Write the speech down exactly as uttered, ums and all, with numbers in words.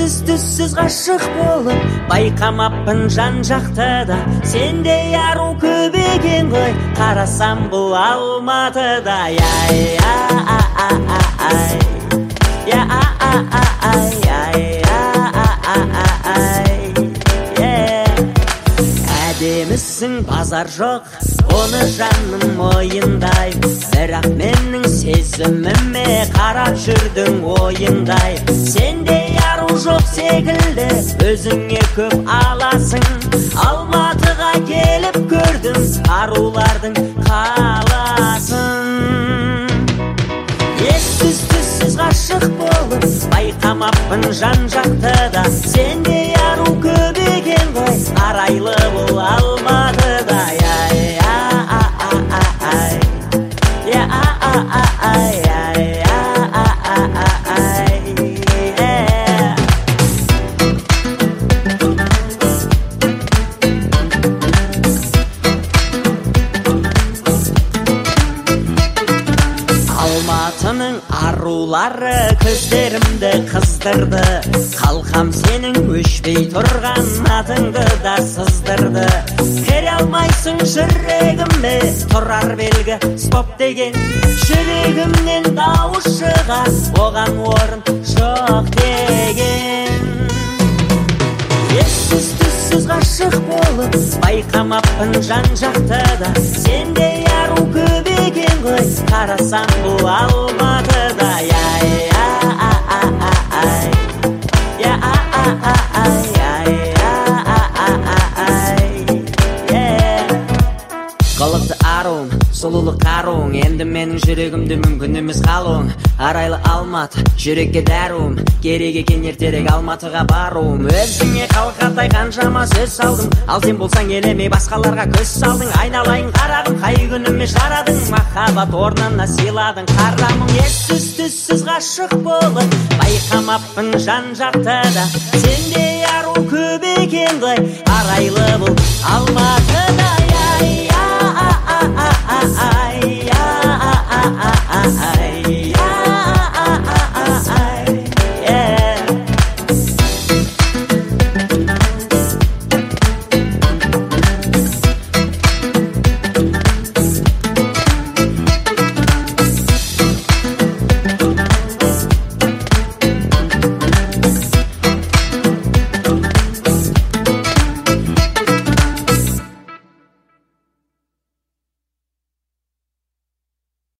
ессіз түссіз ғашық болып байқамаппын жан жақтыда, сендей ару көп екен ғой, қарасам бұл Алматыда. Яй ай я ай ай әдемісің, базар жоқ, оны жанның мойындай, бірақ менің сезіміме қарап жүрдің ойындай. Сендей ару жоқ секілді, өзіңе көп аласың. Алматыға келіп көрдім, арулардың қаласын. Ессіз түссіз ғашық болып байқамаппын жан жақтыда, сендей ару көп екен ғой, арайлы бұл Алматыда. Яй ай я ай Алматының арулары көздерімді қыздырды, қалқам сенің өшпей тұрған атыңды да сыздырды. Кере алмайсың жүрегіме тұрар белгі стоп деген, жүрегімнен дауыс шығар, оған орын жоқ деген. Ессіз түссіз ғашық болып байқамаппын жан жақтыда, сендей ару көп екен ғой, қарасам бұл Алматыда. Яй ай я ай Қылықты аруң, сұлулы қаруың, енді менің жүрегімді мүмкін емес қалуың. Арайлы Алматы, жүрекке дәруім, керек екен ертерек Алматыға баруым. Өзіңе қалқатай қаншама сөз салдым, ал сен болсаң елемей басқаларға көз салдың. Айналайын қарағым, қай күніме жарадың, махаббат орнына сыйладың қарамың. Ессіз түссіз ғашық болып байқамаппын жан жақтыда, сендей ару көп екен ғой, арайлы бұл Алматыда. Яй ай